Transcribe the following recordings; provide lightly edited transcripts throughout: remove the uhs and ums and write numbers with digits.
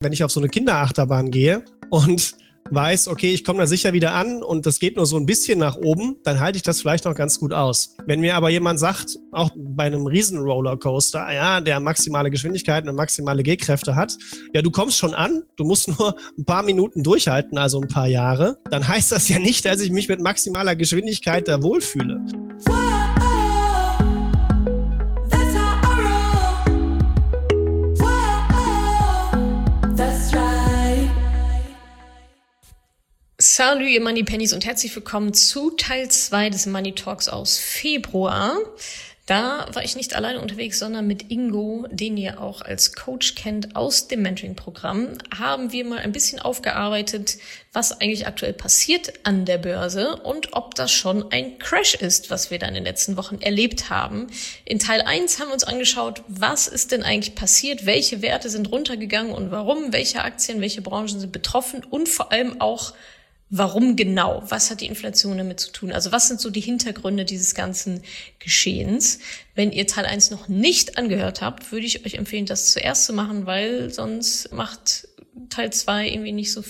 wenn ich auf so eine Kinderachterbahn gehe und weiß, okay, ich komme da sicher wieder an und das geht nur so ein bisschen nach oben, dann halte ich das vielleicht noch ganz gut aus. Wenn mir aber jemand sagt, auch bei einem Riesen-Rollercoaster, ja, der maximale Geschwindigkeiten und maximale G-Kräfte hat, ja, du kommst schon an, du musst nur ein paar Minuten durchhalten, also ein paar Jahre, dann heißt das ja nicht, dass ich mich mit maximaler Geschwindigkeit da wohlfühle. Salut, ihr Money Pennies und herzlich willkommen zu Teil 2 des Money Talks aus Februar. Da war ich nicht alleine unterwegs, sondern mit Ingo, den ihr auch als Coach kennt aus dem Mentoring-Programm, haben wir mal ein bisschen aufgearbeitet, was eigentlich aktuell passiert an der Börse und ob das schon ein Crash ist, was wir da in den letzten Wochen erlebt haben. In Teil 1 haben wir uns angeschaut, was ist denn eigentlich passiert, welche Werte sind runtergegangen und warum, welche Aktien, welche Branchen sind betroffen und vor allem auch, warum genau? Was hat die Inflation damit zu tun? Also was sind so die Hintergründe dieses ganzen Geschehens? Wenn ihr Teil 1 noch nicht angehört habt, würde ich euch empfehlen, das zuerst zu machen, weil sonst macht Teil 2 irgendwie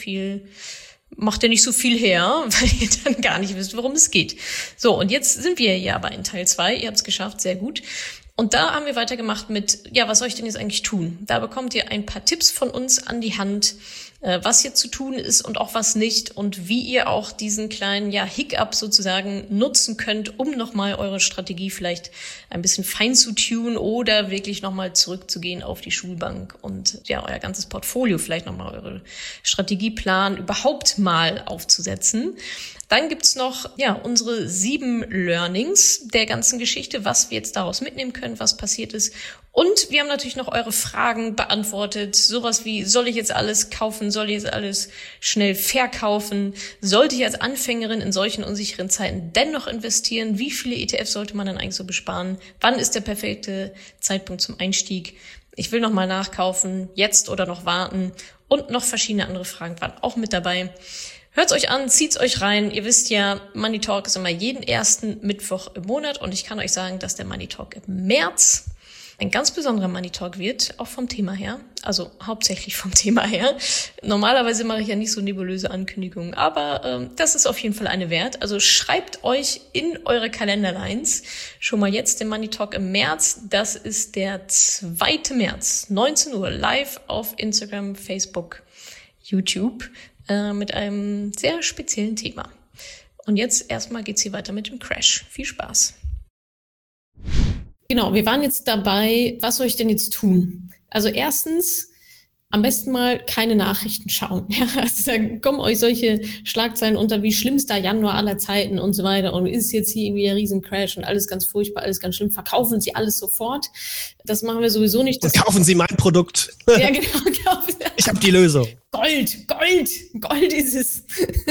macht er nicht so viel her, weil ihr dann gar nicht wisst, worum es geht. So, und jetzt sind wir ja aber in Teil 2. Ihr habt es geschafft, sehr gut. Und da haben wir weitergemacht mit, ja, was soll ich denn jetzt eigentlich tun? Da bekommt ihr ein paar Tipps von uns an die Hand, was hier zu tun ist und auch was nicht und wie ihr auch diesen kleinen, ja, Hiccup sozusagen nutzen könnt, um nochmal eure Strategie vielleicht ein bisschen fein zu tunen oder wirklich nochmal zurückzugehen auf die Schulbank und ja, euer ganzes Portfolio, vielleicht nochmal eure Strategieplan überhaupt mal aufzusetzen. Dann gibt's noch, ja, unsere 7 Learnings der ganzen Geschichte, was wir jetzt daraus mitnehmen können, was passiert ist. Und wir haben natürlich noch eure Fragen beantwortet. Sowas wie, soll ich jetzt alles kaufen? Soll ich jetzt alles schnell verkaufen? Sollte ich als Anfängerin in solchen unsicheren Zeiten dennoch investieren? Wie viele ETFs sollte man dann eigentlich so besparen? Wann ist der perfekte Zeitpunkt zum Einstieg? Ich will nochmal nachkaufen, jetzt oder noch warten? Und noch verschiedene andere Fragen waren auch mit dabei. Hört's euch an, zieht's euch rein. Ihr wisst ja, Money Talk ist immer jeden ersten Mittwoch im Monat und ich kann euch sagen, dass der Money Talk im März ein ganz besonderer Money Talk wird, auch vom Thema her, also hauptsächlich vom Thema her. Normalerweise mache ich ja nicht so nebulöse Ankündigungen, aber das ist auf jeden Fall eine wert. Also schreibt euch in eure Kalenderlines schon mal jetzt den Money Talk im März. Das ist der 2. März, 19 Uhr, live auf Instagram, Facebook, YouTube. Mit einem sehr speziellen Thema. Und jetzt erstmal geht's hier weiter mit dem Crash. Viel Spaß. Genau, wir waren jetzt dabei, was soll ich denn jetzt tun? Also erstens, am besten mal keine Nachrichten schauen. Ja, also da kommen euch solche Schlagzeilen unter wie schlimmster Januar aller Zeiten und so weiter. Und ist jetzt hier irgendwie ein Riesencrash und alles ganz furchtbar, alles ganz schlimm. Verkaufen Sie alles sofort. Das machen wir sowieso nicht. Und kaufen Sie mein Produkt. Ja, genau. Ich habe die Lösung. Gold ist es.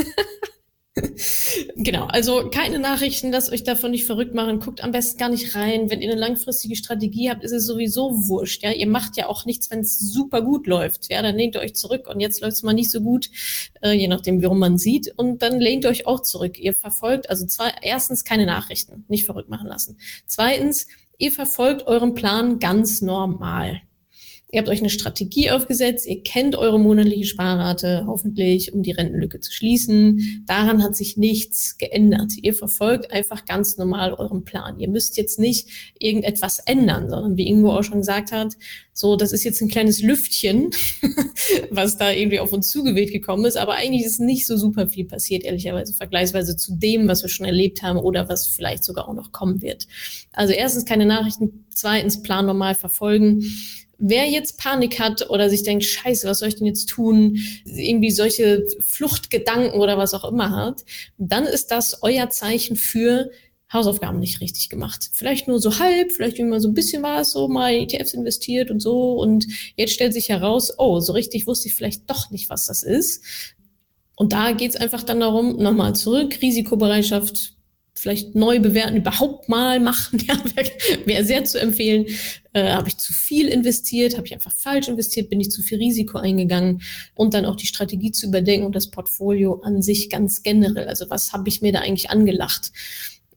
Genau, also keine Nachrichten, lasst euch davon nicht verrückt machen, guckt am besten gar nicht rein. Wenn ihr eine langfristige Strategie habt, ist es sowieso wurscht. Ja, ihr macht ja auch nichts, wenn es super gut läuft. Ja, dann lehnt ihr euch zurück und jetzt läuft es mal nicht so gut, je nachdem, warum man sieht. Und dann lehnt ihr euch auch zurück. Ihr verfolgt, also erstens keine Nachrichten, nicht verrückt machen lassen. Zweitens, ihr verfolgt euren Plan ganz normal. Ihr habt euch eine Strategie aufgesetzt, ihr kennt eure monatliche Sparrate, hoffentlich, um die Rentenlücke zu schließen. Daran hat sich nichts geändert. Ihr verfolgt einfach ganz normal euren Plan. Ihr müsst jetzt nicht irgendetwas ändern, sondern wie Ingo auch schon gesagt hat, so, das ist jetzt ein kleines Lüftchen, was da irgendwie auf uns zugeweht gekommen ist, aber eigentlich ist nicht so super viel passiert, ehrlicherweise, vergleichsweise zu dem, was wir schon erlebt haben oder was vielleicht sogar auch noch kommen wird. Also erstens keine Nachrichten, zweitens Plan normal verfolgen. Wer jetzt Panik hat oder sich denkt, scheiße, was soll ich denn jetzt tun, irgendwie solche Fluchtgedanken oder was auch immer hat, dann ist das euer Zeichen für Hausaufgaben nicht richtig gemacht. Vielleicht nur so halb, vielleicht immer so ein bisschen was, so mal in ETFs investiert und so und jetzt stellt sich heraus, oh, so richtig wusste ich vielleicht doch nicht, was das ist. Und da geht's einfach dann darum, nochmal zurück, Risikobereitschaft, vielleicht neu bewerten, überhaupt mal machen, ja, wäre sehr zu empfehlen. Habe ich zu viel investiert, habe ich einfach falsch investiert, bin ich zu viel Risiko eingegangen und dann auch die Strategie zu überdenken und das Portfolio an sich ganz generell. Also was habe ich mir da eigentlich angelacht?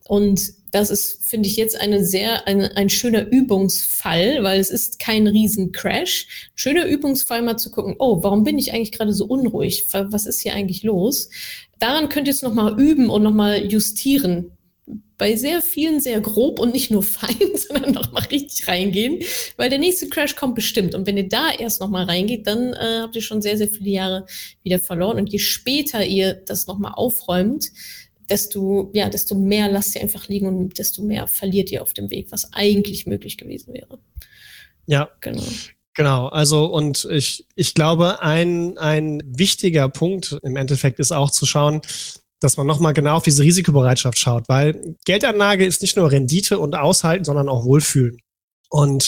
Und das ist, finde ich, jetzt ein schöner Übungsfall, weil es ist kein Riesencrash. Schöner Übungsfall, mal zu gucken, oh, warum bin ich eigentlich gerade so unruhig? Was ist hier eigentlich los? Daran könnt ihr es nochmal üben und nochmal justieren. Bei sehr vielen sehr grob und nicht nur fein, sondern nochmal richtig reingehen, weil der nächste Crash kommt bestimmt. Und wenn ihr da erst nochmal reingeht, dann habt ihr schon sehr, sehr viele Jahre wieder verloren. Und je später ihr das nochmal aufräumt, desto mehr lasst ihr einfach liegen und desto mehr verliert ihr auf dem Weg, was eigentlich möglich gewesen wäre. Ja, genau. Also und ich glaube, ein wichtiger Punkt im Endeffekt ist auch zu schauen, dass man nochmal genau auf diese Risikobereitschaft schaut, weil Geldanlage ist nicht nur Rendite und Aushalten, sondern auch Wohlfühlen. Und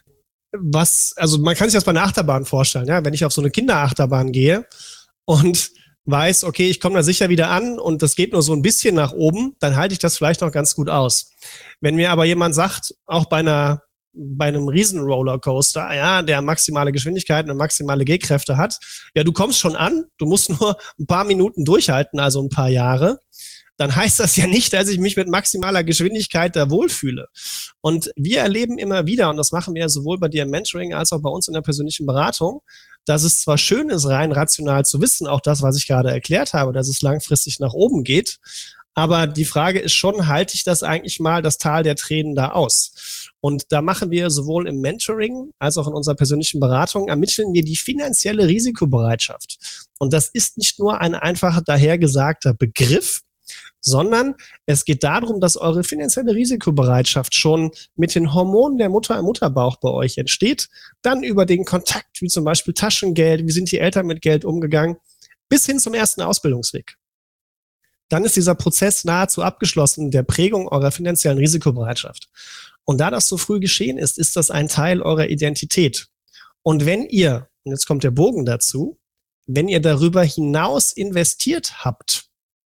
also man kann sich das bei einer Achterbahn vorstellen, ja, wenn ich auf so eine Kinderachterbahn gehe und weiß, okay, ich komme da sicher wieder an und das geht nur so ein bisschen nach oben, dann halte ich das vielleicht noch ganz gut aus. Wenn mir aber jemand sagt, auch bei einem Riesen-Rollercoaster, ja, der maximale Geschwindigkeiten und maximale G-Kräfte hat, ja, du kommst schon an, du musst nur ein paar Minuten durchhalten, also ein paar Jahre, dann heißt das ja nicht, dass ich mich mit maximaler Geschwindigkeit da wohlfühle. Und wir erleben immer wieder, und das machen wir ja sowohl bei dir im Mentoring als auch bei uns in der persönlichen Beratung, dass es zwar schön ist, rein rational zu wissen, auch das, was ich gerade erklärt habe, dass es langfristig nach oben geht, aber die Frage ist schon, halte ich das eigentlich mal, das Tal der Tränen da aus? Und da machen wir sowohl im Mentoring als auch in unserer persönlichen Beratung, ermitteln wir die finanzielle Risikobereitschaft. Und das ist nicht nur ein einfacher dahergesagter Begriff, sondern es geht darum, dass eure finanzielle Risikobereitschaft schon mit den Hormonen der Mutter im Mutterbauch bei euch entsteht, dann über den Kontakt, wie zum Beispiel Taschengeld, wie sind die Eltern mit Geld umgegangen, bis hin zum ersten Ausbildungsweg. Dann ist dieser Prozess nahezu abgeschlossen, der Prägung eurer finanziellen Risikobereitschaft. Und da das so früh geschehen ist, ist das ein Teil eurer Identität. Und wenn ihr, und jetzt kommt der Bogen dazu, wenn ihr darüber hinaus investiert habt,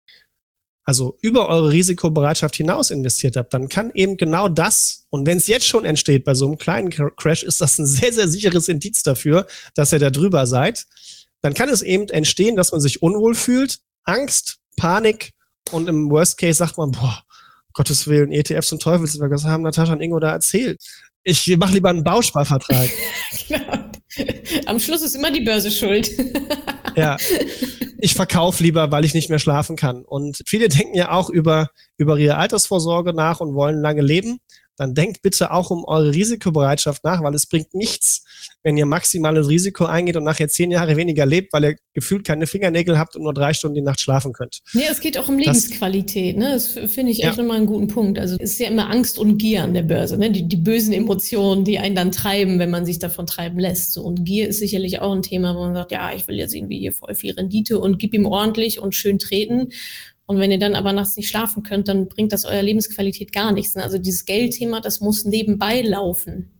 also über eure Risikobereitschaft hinaus investiert habt, dann kann eben genau das, und wenn es jetzt schon entsteht bei so einem kleinen Crash, ist das ein sehr, sehr sicheres Indiz dafür, dass ihr da drüber seid, dann kann es eben entstehen, dass man sich unwohl fühlt, Angst, Panik und im Worst Case sagt man, boah, Gottes Willen, ETFs und Teufelswerk, was haben Natascha und Ingo da erzählt? Ich mache lieber einen Bausparvertrag. Genau. Am Schluss ist immer die Börse schuld. Ja, ich verkaufe lieber, weil ich nicht mehr schlafen kann. Und viele denken ja auch über ihre Altersvorsorge nach und wollen lange leben. Dann denkt bitte auch um eure Risikobereitschaft nach, weil es bringt nichts, wenn ihr maximales Risiko eingeht und nachher 10 Jahre weniger lebt, weil ihr gefühlt keine Fingernägel habt und nur 3 Stunden die Nacht schlafen könnt. Nee, es geht auch um Lebensqualität, ne? Das finde ich echt nochmal einen guten Punkt. Also es ist ja immer Angst und Gier an der Börse, ne? Die bösen Emotionen, die einen dann treiben, wenn man sich davon treiben lässt. So, und Gier ist sicherlich auch ein Thema, wo man sagt, ja, ich will jetzt irgendwie hier voll viel Rendite und gib ihm ordentlich und schön treten. Und wenn ihr dann aber nachts nicht schlafen könnt, dann bringt das eurer Lebensqualität gar nichts. Also dieses Geldthema, das muss nebenbei laufen.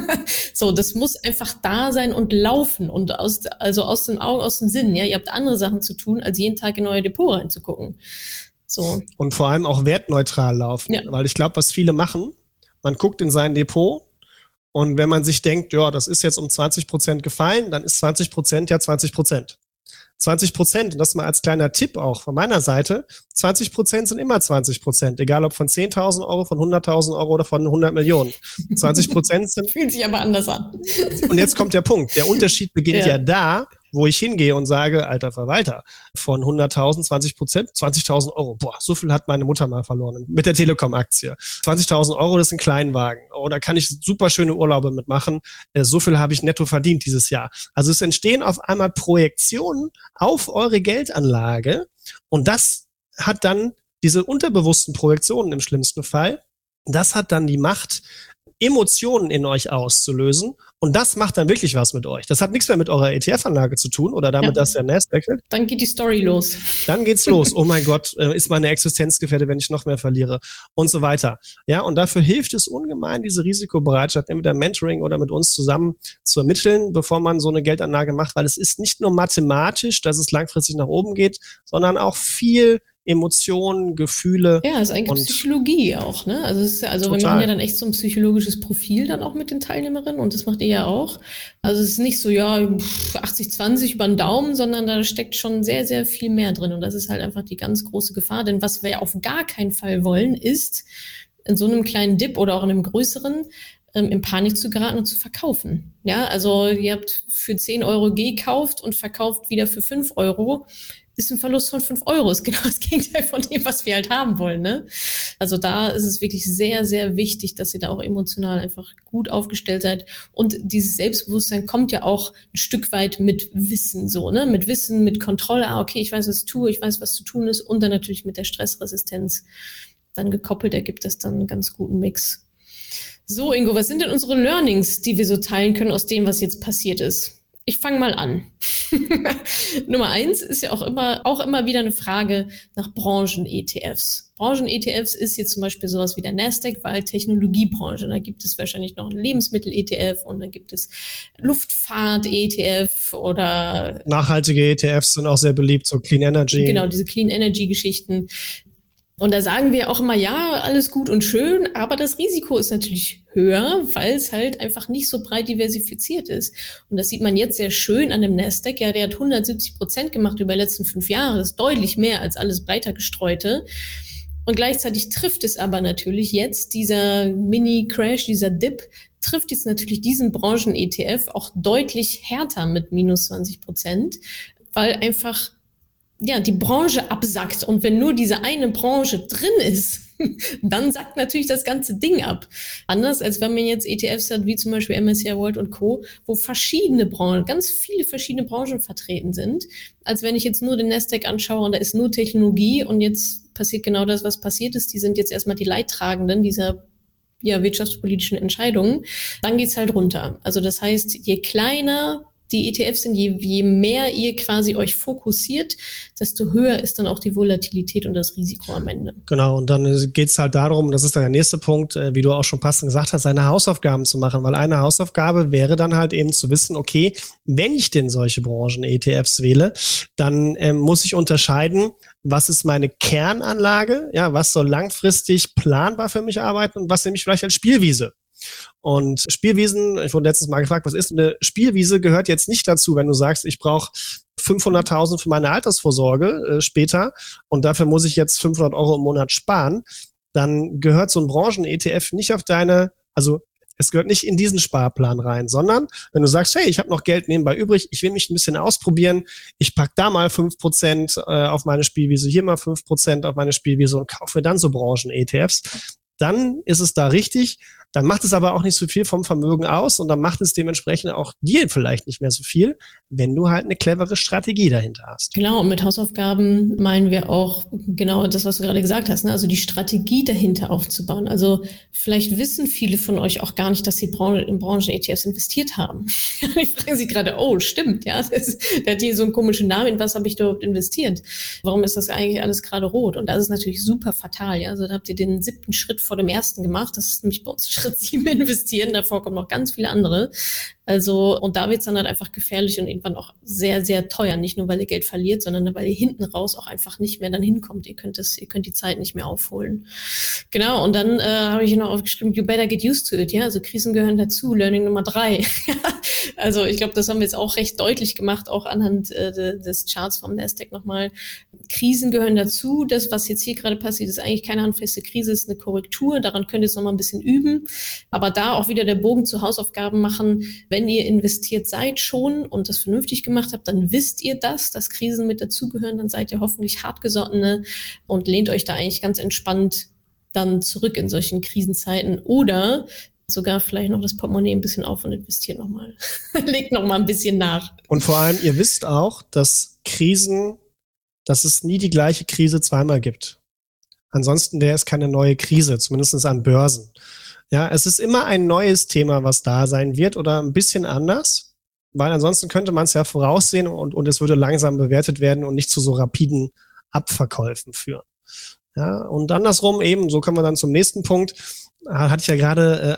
So, das muss einfach da sein und laufen und aus den Augen, aus dem Sinn. Ja, ihr habt andere Sachen zu tun, als jeden Tag in euer Depot reinzugucken. So. Und vor allem auch wertneutral laufen. Ja. Weil ich glaube, was viele machen, man guckt in sein Depot und wenn man sich denkt, ja, das ist jetzt um 20% gefallen, dann ist 20% ja 20%. 20%, und das mal als kleiner Tipp auch von meiner Seite, 20% sind immer 20%, egal ob von 10.000 Euro, von 100.000 Euro oder von 100 Millionen. 20% sind... Fühlt sich aber anders an. Und jetzt kommt der Punkt. Der Unterschied beginnt ja da, wo ich hingehe und sage, alter Verwalter, von 100.000, 20%, 20.000 Euro. Boah, so viel hat meine Mutter mal verloren mit der Telekom-Aktie. 20.000 Euro, das ist ein Kleinwagen. Oh, da kann ich super schöne Urlaube mitmachen. So viel habe ich netto verdient dieses Jahr. Also es entstehen auf einmal Projektionen auf eure Geldanlage und das hat dann diese unterbewussten Projektionen im schlimmsten Fall. Das hat dann die Macht, Emotionen in euch auszulösen. Und das macht dann wirklich was mit euch. Das hat nichts mehr mit eurer ETF-Anlage zu tun oder damit, dass der Nasdaq wechselt. Dann geht die Story los. Dann geht's los. Oh mein Gott, ist meine Existenz gefährdet, wenn ich noch mehr verliere und so weiter. Ja, und dafür hilft es ungemein, diese Risikobereitschaft entweder Mentoring oder mit uns zusammen zu ermitteln, bevor man so eine Geldanlage macht, weil es ist nicht nur mathematisch, dass es langfristig nach oben geht, sondern auch viel Emotionen, Gefühle. Ja, ist eigentlich Psychologie auch, ne? Also wir machen ja dann echt so ein psychologisches Profil dann auch mit den Teilnehmerinnen und das macht ihr ja auch. Also es ist nicht so, 80-20 über den Daumen, sondern da steckt schon sehr, sehr viel mehr drin und das ist halt einfach die ganz große Gefahr, denn was wir auf gar keinen Fall wollen, ist in so einem kleinen Dip oder auch in einem größeren in Panik zu geraten und zu verkaufen. Ja, also ihr habt für 10 Euro gekauft und verkauft wieder für 5 Euro. Ist ein Verlust von 5 Euro. Ist genau das Gegenteil von dem, was wir halt haben wollen. Ne? Also da ist es wirklich sehr, sehr wichtig, dass ihr da auch emotional einfach gut aufgestellt seid. Und dieses Selbstbewusstsein kommt ja auch ein Stück weit mit Wissen so, ne? Mit Wissen, mit Kontrolle. Okay, ich weiß, was ich tue, ich weiß, was zu tun ist. Und dann natürlich mit der Stressresistenz dann gekoppelt ergibt das dann einen ganz guten Mix. So, Ingo, was sind denn unsere Learnings, die wir so teilen können aus dem, was jetzt passiert ist? Ich fange mal an. Nummer 1 ist ja auch immer wieder eine Frage nach Branchen-ETFs. Branchen-ETFs ist jetzt zum Beispiel sowas wie der Nasdaq, weil Technologiebranche. Da gibt es wahrscheinlich noch einen Lebensmittel-ETF und dann gibt es Luftfahrt-ETF oder... Nachhaltige ETFs sind auch sehr beliebt, so Clean Energy. Genau, diese Clean Energy-Geschichten. Und da sagen wir auch immer, ja, alles gut und schön, aber das Risiko ist natürlich höher, weil es halt einfach nicht so breit diversifiziert ist. Und das sieht man jetzt sehr schön an dem Nasdaq. Ja, der hat 170% gemacht über die letzten 5 Jahre. Das ist deutlich mehr als alles breiter gestreute. Und gleichzeitig trifft es aber natürlich jetzt, dieser Mini-Crash, dieser Dip, trifft jetzt natürlich diesen Branchen-ETF auch deutlich härter mit minus 20%, weil einfach die Branche absackt. Und wenn nur diese eine Branche drin ist, dann sackt natürlich das ganze Ding ab. Anders als wenn man jetzt ETFs hat, wie zum Beispiel MSCI World und Co., wo verschiedene Branchen, ganz viele verschiedene Branchen vertreten sind, als wenn ich jetzt nur den Nasdaq anschaue und da ist nur Technologie und jetzt passiert genau das, was passiert ist. Die sind jetzt erstmal die Leidtragenden dieser wirtschaftspolitischen Entscheidungen. Dann geht's halt runter. Also das heißt, je kleiner die ETFs sind, je mehr ihr quasi euch fokussiert, desto höher ist dann auch die Volatilität und das Risiko am Ende. Genau, und dann geht's halt darum, das ist dann der nächste Punkt, wie du auch schon passend gesagt hast, seine Hausaufgaben zu machen, weil eine Hausaufgabe wäre dann halt eben zu wissen, okay, wenn ich denn solche Branchen-ETFs wähle, dann muss ich unterscheiden, was ist meine Kernanlage, was soll langfristig planbar für mich arbeiten und was nehme ich vielleicht als Spielwiese. Und Spielwiesen, ich wurde letztens mal gefragt, was ist eine Spielwiese, gehört jetzt nicht dazu, wenn du sagst, ich brauche 500.000 für meine Altersvorsorge später und dafür muss ich jetzt 500 Euro im Monat sparen, dann gehört so ein Branchen-ETF nicht auf es gehört nicht in diesen Sparplan rein, sondern wenn du sagst, hey, ich habe noch Geld nebenbei übrig, ich will mich ein bisschen ausprobieren, ich packe da mal 5% auf meine Spielwiese, hier mal 5% auf meine Spielwiese und kaufe dann so Branchen-ETFs, dann ist es da richtig. Dann macht es aber auch nicht so viel vom Vermögen aus und dann macht es dementsprechend auch dir vielleicht nicht mehr so viel, wenn du halt eine clevere Strategie dahinter hast. Genau, und mit Hausaufgaben meinen wir auch genau das, was du gerade gesagt hast, ne? Also die Strategie dahinter aufzubauen. Also vielleicht wissen viele von euch auch gar nicht, dass sie in Branchen-ETFs investiert haben. Die fragen sich gerade, oh, stimmt, der hat hier so einen komischen Namen, in was habe ich da überhaupt investiert? Warum ist das eigentlich alles gerade rot? Und das ist natürlich super fatal, ja. Also da habt ihr den 7. Schritt vor dem 1. gemacht, das ist nämlich bei uns Schritt 7 investieren, davor kommen noch ganz viele andere. Also, und da wird es dann halt einfach gefährlich und irgendwann auch sehr, sehr teuer. Nicht nur, weil ihr Geld verliert, sondern weil ihr hinten raus auch einfach nicht mehr dann hinkommt. Ihr könnt die Zeit nicht mehr aufholen. Genau, und dann habe ich noch aufgeschrieben, you better get used to it. Ja, also Krisen gehören dazu. Learning Nummer 3. Also ich glaube, das haben wir jetzt auch recht deutlich gemacht, auch anhand des Charts vom Nasdaq nochmal. Krisen gehören dazu. Das, was jetzt hier gerade passiert, ist eigentlich keine handfeste Krise, ist eine Korrektur. Daran könnt ihr jetzt nochmal ein bisschen üben. Aber da auch wieder der Bogen zu Hausaufgaben machen. Wenn ihr investiert seid schon und das vernünftig gemacht habt, dann wisst ihr das, dass Krisen mit dazugehören. Dann seid ihr hoffentlich hartgesottene und lehnt euch da eigentlich ganz entspannt dann zurück in solchen Krisenzeiten. Oder sogar vielleicht noch das Portemonnaie ein bisschen auf und investiert nochmal. Legt nochmal ein bisschen nach. Und vor allem, ihr wisst auch, dass es nie die gleiche Krise zweimal gibt. Ansonsten wäre es keine neue Krise, zumindest an Börsen. Ja, es ist immer ein neues Thema, was da sein wird oder ein bisschen anders, weil ansonsten könnte man es ja voraussehen und es würde langsam bewertet werden und nicht zu so rapiden Abverkäufen führen. Ja, und andersrum eben, so kommen wir dann zum nächsten Punkt. hatte ich ja gerade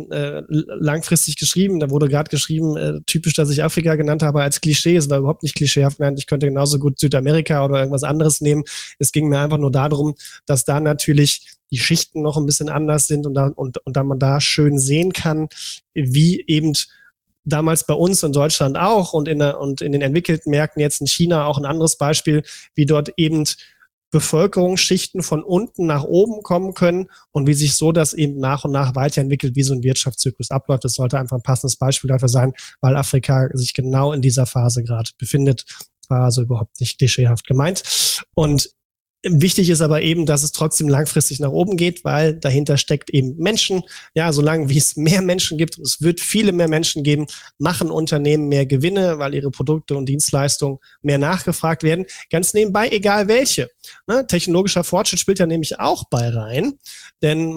langfristig geschrieben. Da wurde gerade geschrieben, typisch, dass ich Afrika genannt habe als Klischee. Es war überhaupt nicht klischeehaft genannt. Ich könnte genauso gut Südamerika oder irgendwas anderes nehmen. Es ging mir einfach nur darum, dass da natürlich die Schichten noch ein bisschen anders sind und da man da schön sehen kann, wie eben damals bei uns in Deutschland auch und in den entwickelten Märkten, jetzt in China auch ein anderes Beispiel, wie dort eben Bevölkerungsschichten von unten nach oben kommen können und wie sich so das eben nach und nach weiterentwickelt, wie so ein Wirtschaftszyklus abläuft. Das sollte einfach ein passendes Beispiel dafür sein, weil Afrika sich genau in dieser Phase gerade befindet. War also überhaupt nicht klischeehaft gemeint. Und wichtig ist aber eben, dass es trotzdem langfristig nach oben geht, weil dahinter steckt eben Menschen. Ja, solange wie es mehr Menschen gibt, es wird viele mehr Menschen geben, machen Unternehmen mehr Gewinne, weil ihre Produkte und Dienstleistungen mehr nachgefragt werden. Ganz nebenbei, egal welche. Ne? Technologischer Fortschritt spielt ja nämlich auch bei rein, denn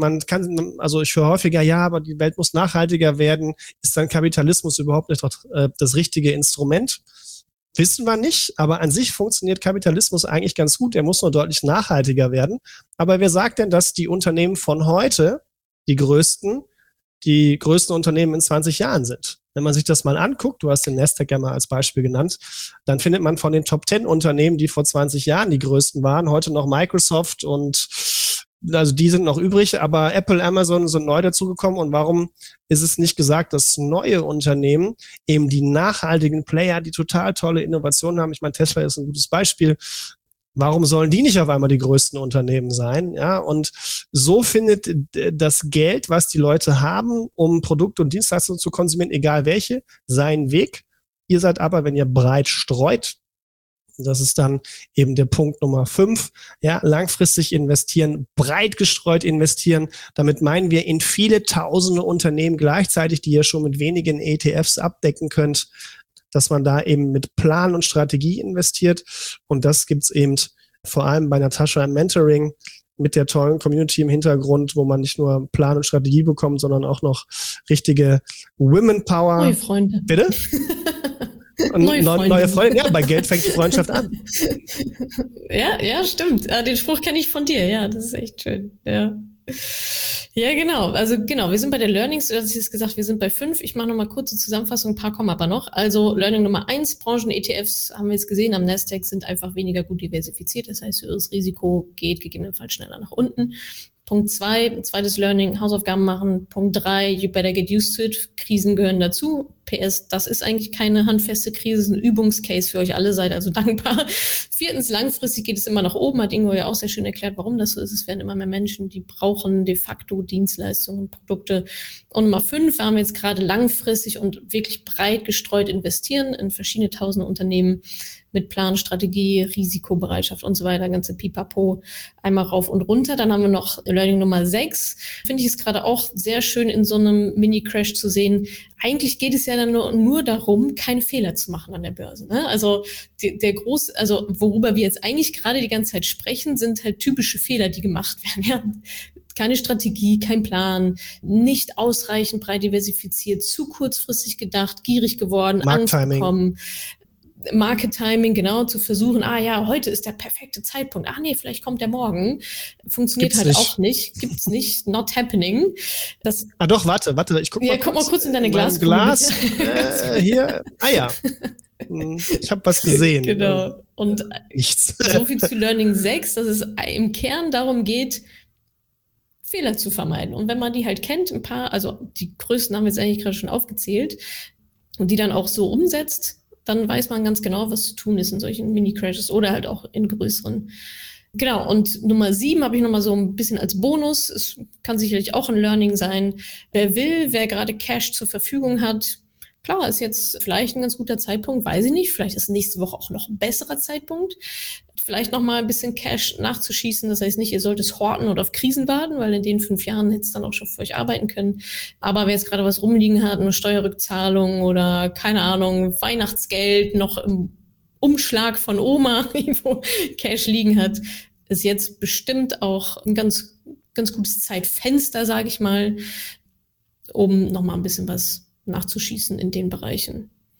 ich höre häufiger, ja, aber die Welt muss nachhaltiger werden. Ist dann Kapitalismus überhaupt nicht das richtige Instrument? Wissen wir nicht, aber an sich funktioniert Kapitalismus eigentlich ganz gut. Der muss nur deutlich nachhaltiger werden. Aber wer sagt denn, dass die Unternehmen von heute die größten Unternehmen in 20 Jahren sind? Wenn man sich das mal anguckt, du hast den Nasdaq ja mal als Beispiel genannt, dann findet man von den Top 10 Unternehmen, die vor 20 Jahren die größten waren, heute noch Microsoft und also die sind noch übrig, aber Apple, Amazon sind neu dazugekommen. Und warum ist es nicht gesagt, dass neue Unternehmen eben die nachhaltigen Player, die total tolle Innovationen haben, ich meine, Tesla ist ein gutes Beispiel, warum sollen die nicht auf einmal die größten Unternehmen sein? Ja, und so findet das Geld, was die Leute haben, um Produkte und Dienstleistungen zu konsumieren, egal welche, seinen Weg. Ihr seid aber, wenn ihr breit streut, das ist dann eben der Punkt Nummer 5. Ja, langfristig investieren, breit gestreut investieren. Damit meinen wir in viele tausende Unternehmen gleichzeitig, die ihr schon mit wenigen ETFs abdecken könnt, dass man da eben mit Plan und Strategie investiert. Und das gibt's eben vor allem bei Natascha im Mentoring mit der tollen Community im Hintergrund, wo man nicht nur Plan und Strategie bekommt, sondern auch noch richtige Women Power. Neue Freunde. Bitte? Neue Freunde. Ja, bei Geld fängt die Freundschaft an. Ja, stimmt. Den Spruch kenne ich von dir. Ja, das ist echt schön. Ja, genau. Also genau, wir sind bei der Learnings, du hast jetzt gesagt, wir sind bei 5. Ich mache nochmal kurze Zusammenfassung, ein paar kommen aber noch. Also Learning Nummer 1, Branchen-ETFs, haben wir jetzt gesehen, am Nasdaq sind einfach weniger gut diversifiziert. Das heißt, höheres Risiko geht gegebenenfalls schneller nach unten. Punkt 2, zweites Learning, Hausaufgaben machen. Punkt 3, you better get used to it. Krisen gehören dazu. PS, das ist eigentlich keine handfeste Krise, es ist ein Übungscase für euch alle, seid also dankbar. 4, langfristig geht es immer nach oben, hat Ingo ja auch sehr schön erklärt, warum das so ist. Es werden immer mehr Menschen, die brauchen de facto Dienstleistungen, Produkte. Und Nummer 5, haben wir jetzt gerade langfristig und wirklich breit gestreut investieren in verschiedene tausende Unternehmen mit Plan, Strategie, Risikobereitschaft und so weiter, ganze Pipapo, einmal rauf und runter. Dann haben wir noch Learning Nummer 6. Finde ich es gerade auch sehr schön, in so einem Mini-Crash zu sehen. Eigentlich geht es ja dann nur darum, keine Fehler zu machen an der Börse. Ne? Also worüber wir jetzt eigentlich gerade die ganze Zeit sprechen, sind halt typische Fehler, die gemacht werden. Ja? Keine Strategie, kein Plan, nicht ausreichend breit diversifiziert, zu kurzfristig gedacht, gierig geworden, Angst bekommen. Market Timing, genau, zu versuchen, heute ist der perfekte Zeitpunkt. Nee, vielleicht kommt der morgen. Funktioniert Gibt's halt nicht. auch nicht. Gibt's nicht. Not happening. Doch, warte, ich guck mal guck mal kurz in deine Glas. Hier. Ja. Ich habe was gesehen. Genau. Und nichts. So viel zu Learning 6, dass es im Kern darum geht, Fehler zu vermeiden. Und wenn man die halt kennt, ein paar, also die größten haben wir jetzt eigentlich gerade schon aufgezählt, und die dann auch so umsetzt, dann weiß man ganz genau, was zu tun ist in solchen Mini-Crashes oder halt auch in größeren. Genau, und Nummer 7 habe ich nochmal so ein bisschen als Bonus. Es kann sicherlich auch ein Learning sein. Wer gerade Cash zur Verfügung hat, klar, ist jetzt vielleicht ein ganz guter Zeitpunkt, weiß ich nicht. Vielleicht ist nächste Woche auch noch ein besserer Zeitpunkt. Vielleicht noch mal ein bisschen Cash nachzuschießen. Das heißt nicht, ihr sollt es horten oder auf Krisen warten, weil in den 5 Jahren hätte es dann auch schon für euch arbeiten können. Aber wer jetzt gerade was rumliegen hat, eine Steuerrückzahlung oder keine Ahnung, Weihnachtsgeld noch im Umschlag von Oma, wo Cash liegen hat, ist jetzt bestimmt auch ein ganz, ganz gutes Zeitfenster, sage ich mal, um noch mal ein bisschen was nachzuschießen in den Bereichen.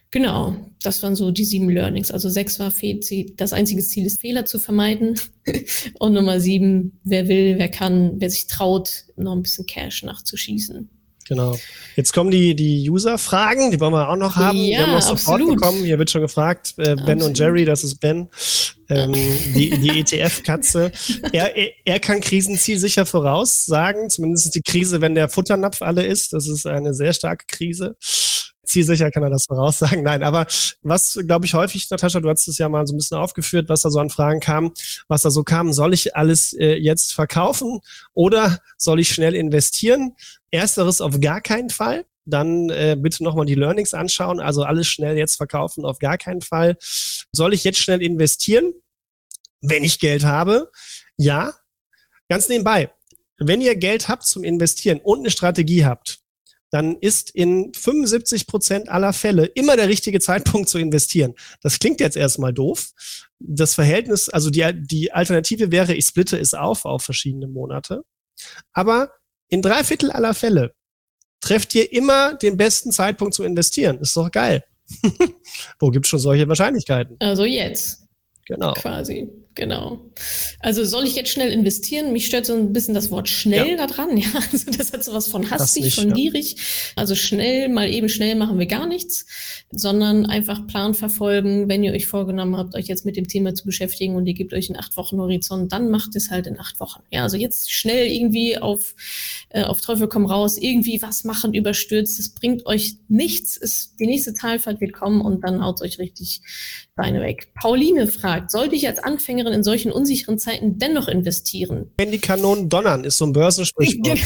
Genau, das waren so die 7 Learnings. Also 6 war das einzige Ziel ist, Fehler zu vermeiden. Und Nummer 7, wer will, wer kann, wer sich traut, noch ein bisschen Cash nachzuschießen. Genau. Jetzt kommen die User-Fragen, die wollen wir auch noch haben. Ja, wir haben noch Support bekommen. Hier wird schon gefragt, Ben und Jerry, das ist Ben, die ETF-Katze. Er kann Krisenziel sicher voraussagen, zumindest die Krise, wenn der Futternapf alle ist. Das ist eine sehr starke Krise. Zielsicher kann er das voraussagen. Nein, aber was, glaube ich, häufig, Natascha, du hast es ja mal so ein bisschen aufgeführt, was da so an Fragen kam, was da so kam, soll ich alles jetzt verkaufen oder soll ich schnell investieren? Ersteres auf gar keinen Fall. Dann bitte nochmal die Learnings anschauen. Also alles schnell jetzt verkaufen, auf gar keinen Fall. Soll ich jetzt schnell investieren, wenn ich Geld habe? Ja. Ganz nebenbei, wenn ihr Geld habt zum Investieren und eine Strategie habt, dann ist in 75% aller Fälle immer der richtige Zeitpunkt zu investieren. Das klingt jetzt erstmal doof. Das Verhältnis, also die Alternative wäre, ich splitte es auf verschiedene Monate. Aber in 3/4 aller Fälle trefft ihr immer den besten Zeitpunkt zu investieren. Ist doch geil. Wo gibt's schon solche Wahrscheinlichkeiten? Also jetzt. Genau. Quasi, genau. Also soll ich jetzt schnell investieren? Mich stört so ein bisschen das Wort schnell da dran. Ja, also das hat sowas von hastig, von gierig. Also schnell, mal eben schnell machen wir gar nichts, sondern einfach Plan verfolgen. Wenn ihr euch vorgenommen habt, euch jetzt mit dem Thema zu beschäftigen und ihr gebt euch einen 8-Wochen-Horizont, dann macht es halt in 8 Wochen. Ja, also jetzt schnell irgendwie auf Teufel komm raus, irgendwie was machen, überstürzt. Das bringt euch nichts. Die nächste Talfahrt wird kommen und dann haut euch richtig Beine weg. Pauline fragt, sollte ich als Anfängerin in solchen unsicheren Zeiten dennoch investieren? Wenn die Kanonen donnern, ist so ein Börsensprichwort.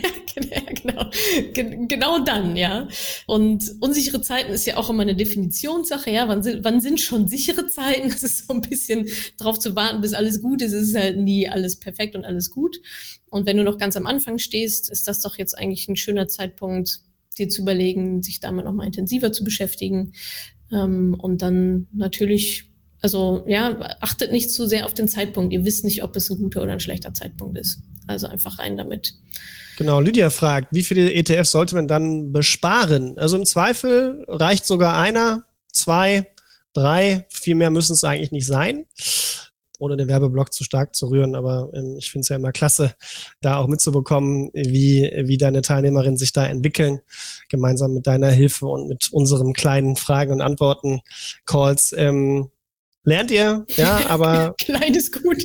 Genau dann, ja. Und unsichere Zeiten ist ja auch immer eine Definitionssache, ja. Wann sind schon sichere Zeiten? Das ist so ein bisschen drauf zu warten, bis alles gut ist. Es ist halt nie alles perfekt und alles gut. Und wenn du noch ganz am Anfang stehst, ist das doch jetzt eigentlich ein schöner Zeitpunkt, dir zu überlegen, sich damit nochmal intensiver zu beschäftigen. Und dann natürlich, also ja, achtet nicht zu sehr auf den Zeitpunkt. Ihr wisst nicht, ob es ein guter oder ein schlechter Zeitpunkt ist. Also einfach rein damit. Genau, Lydia fragt, wie viele ETFs sollte man dann besparen? Also im Zweifel reicht sogar einer, 2, 3, viel mehr müssen es eigentlich nicht sein, ohne den Werbeblock zu stark zu rühren, aber ich finde es ja immer klasse, da auch mitzubekommen, wie deine Teilnehmerinnen sich da entwickeln, gemeinsam mit deiner Hilfe und mit unseren kleinen Fragen- und Antworten-Calls. Lernt ihr, ja, aber... Klein ist gut.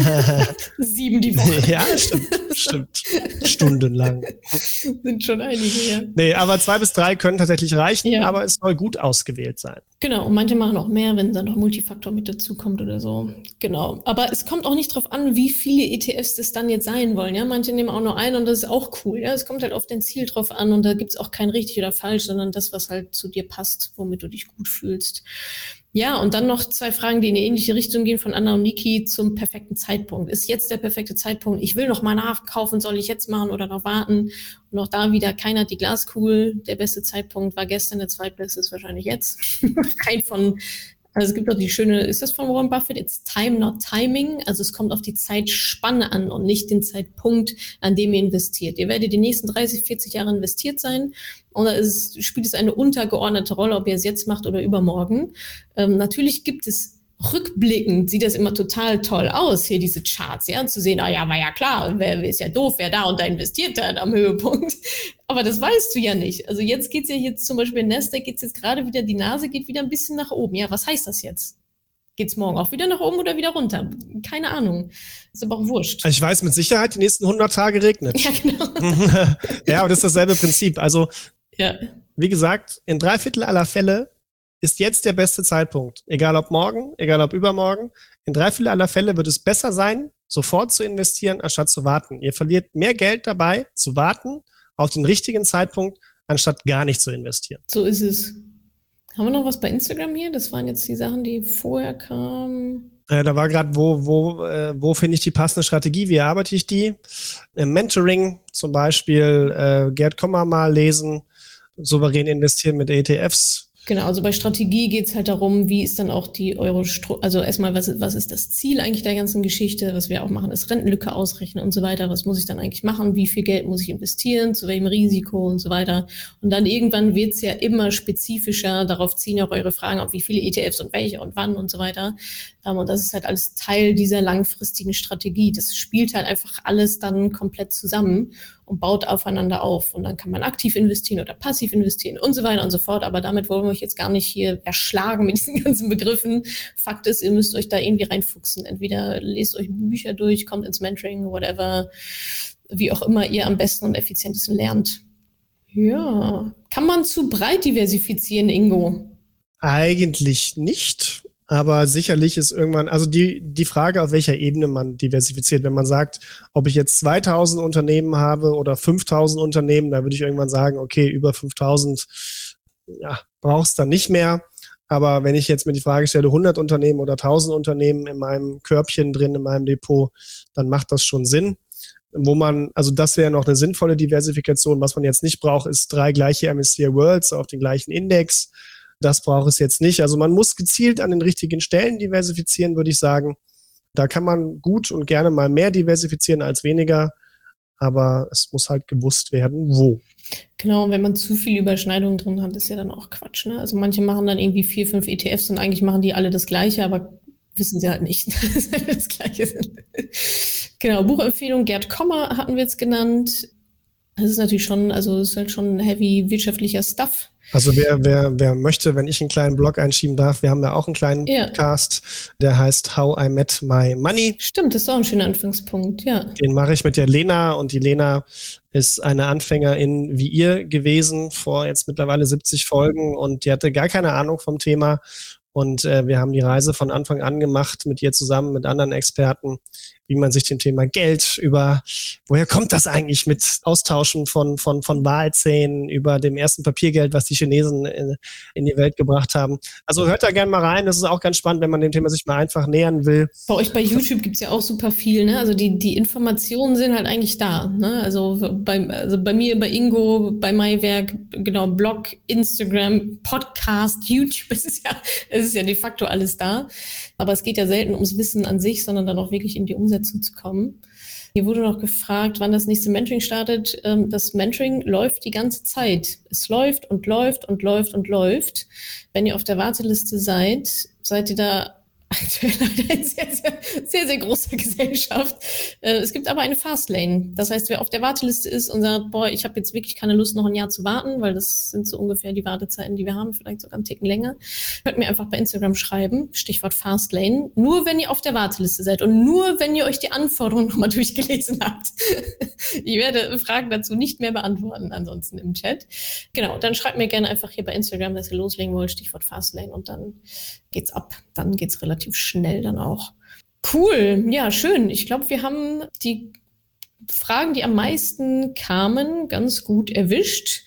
7 die Woche. Ja, stimmt. Stundenlang. Sind schon einige, ja. Nee, aber 2 bis 3 können tatsächlich reichen, aber es soll gut ausgewählt sein. Genau, und manche machen auch mehr, wenn dann noch Multifaktor mit dazu kommt oder so. Genau, aber es kommt auch nicht drauf an, wie viele ETFs das dann jetzt sein wollen, ja. Manche nehmen auch nur einen und das ist auch cool, ja. Es kommt halt auf dein Ziel drauf an und da gibt's auch kein richtig oder falsch, sondern das, was halt zu dir passt, womit du dich gut fühlst. Ja, und dann noch 2 Fragen, die in eine ähnliche Richtung gehen von Anna und Niki zum perfekten Zeitpunkt. Ist jetzt der perfekte Zeitpunkt? Ich will noch mal nachkaufen, soll ich jetzt machen oder noch warten? Und auch da wieder, keiner hat die Glaskugel. Der beste Zeitpunkt war gestern, der zweitbeste ist wahrscheinlich jetzt. Also es gibt auch die schöne, ist das von Warren Buffett? It's time, not timing. Also es kommt auf die Zeitspanne an und nicht den Zeitpunkt, an dem ihr investiert. Ihr werdet die nächsten 30, 40 Jahre investiert sein und da spielt es eine untergeordnete Rolle, ob ihr es jetzt macht oder übermorgen. Natürlich gibt es rückblickend, sieht das immer total toll aus, hier diese Charts, ja, zu sehen, war ja klar, wer ist ja doof, wer da und da investiert hat am Höhepunkt. Aber das weißt du ja nicht. Also jetzt geht's ja jetzt zum Beispiel in Nasdaq, geht's jetzt gerade wieder, die Nase geht wieder ein bisschen nach oben. Ja, was heißt das jetzt? Geht's morgen auch wieder nach oben oder wieder runter? Keine Ahnung. Ist aber auch wurscht. Ich weiß mit Sicherheit, die nächsten 100 Tage regnet. Ja, genau. Ja, aber das ist dasselbe Prinzip. Also, ja. Wie gesagt, in 3/4 aller Fälle ist jetzt der beste Zeitpunkt. Egal ob morgen, egal ob übermorgen. In 3/4 aller Fälle wird es besser sein, sofort zu investieren, anstatt zu warten. Ihr verliert mehr Geld dabei, zu warten auf den richtigen Zeitpunkt, anstatt gar nicht zu investieren. So ist es. Haben wir noch was bei Instagram hier? Das waren jetzt die Sachen, die vorher kamen. Da war gerade, wo finde ich die passende Strategie? Wie erarbeite ich die? Im Mentoring zum Beispiel Gerd Kommer mal lesen, souverän investieren mit ETFs. Genau, also bei Strategie geht es halt darum, wie ist dann auch also erstmal, was ist das Ziel eigentlich der ganzen Geschichte? Was wir auch machen, ist Rentenlücke ausrechnen und so weiter. Was muss ich dann eigentlich machen? Wie viel Geld muss ich investieren? Zu welchem Risiko und so weiter? Und dann irgendwann wird es ja immer spezifischer. Darauf ziehen auch eure Fragen ab, wie viele ETFs und welche und wann und so weiter. Und das ist halt alles Teil dieser langfristigen Strategie. Das spielt halt einfach alles dann komplett zusammen und baut aufeinander auf. Und dann kann man aktiv investieren oder passiv investieren und so weiter und so fort. Aber damit wollen wir euch jetzt gar nicht hier erschlagen mit diesen ganzen Begriffen. Fakt ist, ihr müsst euch da irgendwie reinfuchsen. Entweder lest euch Bücher durch, kommt ins Mentoring, whatever, wie auch immer ihr am besten und effizientesten lernt. Ja, kann man zu breit diversifizieren, Ingo? Eigentlich nicht. Aber sicherlich ist irgendwann, also die Frage, auf welcher Ebene man diversifiziert. Wenn man sagt, ob ich jetzt 2000 Unternehmen habe oder 5000 Unternehmen, da würde ich irgendwann sagen, okay, über 5000, ja, brauchst dann nicht mehr. Aber wenn ich jetzt mir die Frage stelle, 100 Unternehmen oder 1000 Unternehmen in meinem Körbchen drin, in meinem Depot, dann macht das schon Sinn. Also das wäre noch eine sinnvolle Diversifikation. Was man jetzt nicht braucht, ist 3 gleiche MSCI Worlds auf den gleichen Index. Das braucht es jetzt nicht. Also man muss gezielt an den richtigen Stellen diversifizieren, würde ich sagen. Da kann man gut und gerne mal mehr diversifizieren als weniger, aber es muss halt gewusst werden, wo. Genau, und wenn man zu viel Überschneidung drin hat, ist ja dann auch Quatsch, ne? Also manche machen dann irgendwie 4, 5 ETFs und eigentlich machen die alle das Gleiche, aber wissen sie halt nicht, dass alle das Gleiche sind. Genau, Buchempfehlung Gerd Kommer hatten wir jetzt genannt. Das ist natürlich schon, also es ist halt schon heavy wirtschaftlicher Stuff. Also wer möchte, wenn ich einen kleinen Blog einschieben darf, wir haben da auch einen kleinen Podcast, der heißt How I Met My Money. Stimmt, das ist auch ein schöner Anfangspunkt, ja. Den mache ich mit der Lena und die Lena ist eine Anfängerin wie ihr gewesen, vor jetzt mittlerweile 70 Folgen und die hatte gar keine Ahnung vom Thema und wir haben die Reise von Anfang an gemacht mit ihr zusammen, mit anderen Experten, wie man sich dem Thema Geld woher kommt das eigentlich mit Austauschen von Walzähnen über dem ersten Papiergeld, was die Chinesen in die Welt gebracht haben. Also hört da gerne mal rein, das ist auch ganz spannend, wenn man dem Thema sich mal einfach nähern will. Bei euch bei YouTube gibt's ja auch super viel, ne? Also die Informationen sind halt eigentlich da, ne? Also bei mir, bei Ingo, bei Maiwerk, genau, Blog, Instagram, Podcast, YouTube, es ist ja de facto alles da. Aber es geht ja selten ums Wissen an sich, sondern dann auch wirklich in die Umsetzung zu kommen. Hier wurde noch gefragt, wann das nächste Mentoring startet. Das Mentoring läuft die ganze Zeit. Es läuft und läuft und läuft und läuft. Wenn ihr auf der Warteliste seid ihr da aktuell leider in sehr, sehr, sehr großer Gesellschaft. Es gibt aber eine Fastlane. Das heißt, wer auf der Warteliste ist und sagt, boah, ich habe jetzt wirklich keine Lust, noch ein Jahr zu warten, weil das sind so ungefähr die Wartezeiten, die wir haben, vielleicht sogar einen Ticken länger, könnt mir einfach bei Instagram schreiben, Stichwort Fastlane, nur wenn ihr auf der Warteliste seid und nur wenn ihr euch die Anforderungen nochmal durchgelesen habt. Ich werde Fragen dazu nicht mehr beantworten, ansonsten im Chat. Genau, dann schreibt mir gerne einfach hier bei Instagram, dass ihr loslegen wollt, Stichwort Fastlane und dann geht's ab. Dann geht's relativ schnell dann auch. Cool, ja, schön. Ich glaube, wir haben die Fragen, die am meisten kamen, ganz gut erwischt.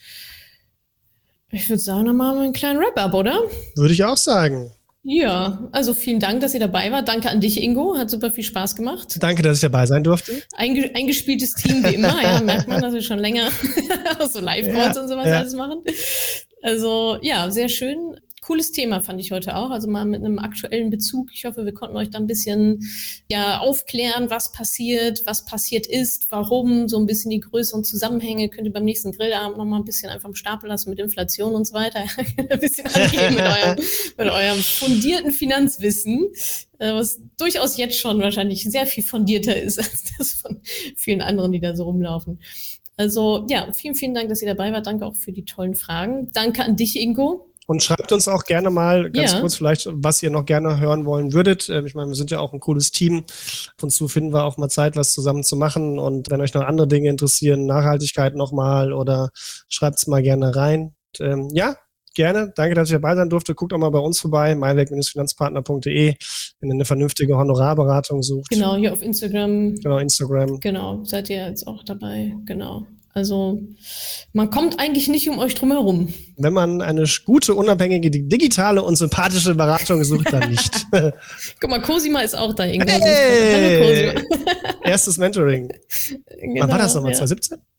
Ich würde sagen, dann machen wir einen kleinen Wrap-up, oder? Würde ich auch sagen. Ja, also vielen Dank, dass ihr dabei wart. Danke an dich, Ingo. Hat super viel Spaß gemacht. Danke, dass ich dabei sein durfte. Eingespieltes Team wie immer. Ja, merkt man, dass wir schon länger so Live-Calls und sowas alles machen. Also ja, sehr schön. Cooles Thema fand ich heute auch, also mal mit einem aktuellen Bezug. Ich hoffe, wir konnten euch da ein bisschen aufklären, was passiert ist, warum, so ein bisschen die größeren Zusammenhänge. Könnt ihr beim nächsten Grillabend noch mal ein bisschen einfach am Stapel lassen mit Inflation und so weiter. Ein bisschen angeben mit eurem fundierten Finanzwissen, was durchaus jetzt schon wahrscheinlich sehr viel fundierter ist als das von vielen anderen, die da so rumlaufen. Also ja, vielen, vielen Dank, dass ihr dabei wart. Danke auch für die tollen Fragen. Danke an dich, Ingo. Und schreibt uns auch gerne mal ganz kurz vielleicht, was ihr noch gerne hören wollen würdet. Ich meine, wir sind ja auch ein cooles Team. Ab und zu finden wir auch mal Zeit, was zusammen zu machen. Und wenn euch noch andere Dinge interessieren, Nachhaltigkeit nochmal oder schreibt es mal gerne rein. Und, ja, gerne. Danke, dass ich dabei sein durfte. Guckt auch mal bei uns vorbei, maiwerk-finanzpartner.de, wenn ihr eine vernünftige Honorarberatung sucht. Genau, hier auf Instagram. Genau, Instagram. Genau, seid ihr jetzt auch dabei. Genau. Also man kommt eigentlich nicht um euch drum herum. Wenn man eine gute, unabhängige, digitale und sympathische Beratung sucht, dann nicht. Guck mal, Cosima ist auch da. Hey! Hallo Cosima. Erstes Mentoring. Genau, Wann war das nochmal? 2017?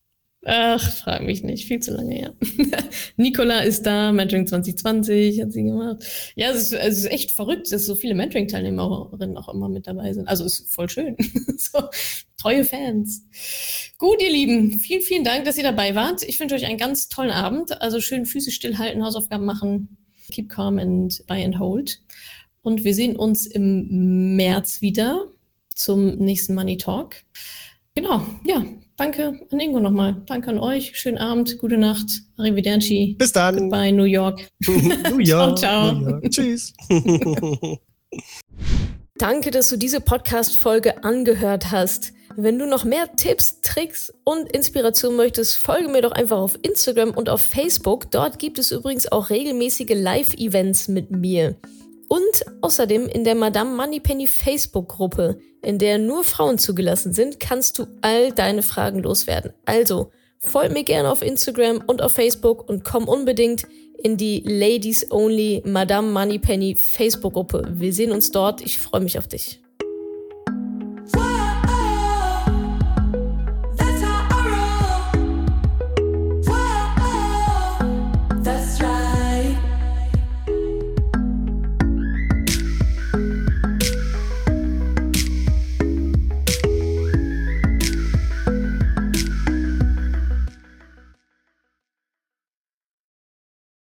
Ach, frag mich nicht, viel zu lange her. Nicola ist da, Mentoring 2020 hat sie gemacht. Ja, es ist echt verrückt, dass so viele Mentoring-Teilnehmerinnen auch immer mit dabei sind. Also ist voll schön. So, treue Fans. Gut, ihr Lieben, vielen, vielen Dank, dass ihr dabei wart. Ich wünsche euch einen ganz tollen Abend. Also schön Füße stillhalten, Hausaufgaben machen, keep calm and buy and hold. Und wir sehen uns im März wieder zum nächsten Money Talk. Genau, ja. Danke an Ingo nochmal. Danke an euch. Schönen Abend, gute Nacht. Arrivederci. Bis dann. Goodbye, New York. New York. Ciao, ciao. New York. Tschüss. Danke, dass du diese Podcast-Folge angehört hast. Wenn du noch mehr Tipps, Tricks und Inspiration möchtest, folge mir doch einfach auf Instagram und auf Facebook. Dort gibt es übrigens auch regelmäßige Live-Events mit mir. Und außerdem in der Madame Moneypenny Facebook-Gruppe, in der nur Frauen zugelassen sind, kannst du all deine Fragen loswerden. Also, folg mir gerne auf Instagram und auf Facebook und komm unbedingt in die Ladies Only Madame Moneypenny Facebook-Gruppe. Wir sehen uns dort. Ich freue mich auf dich.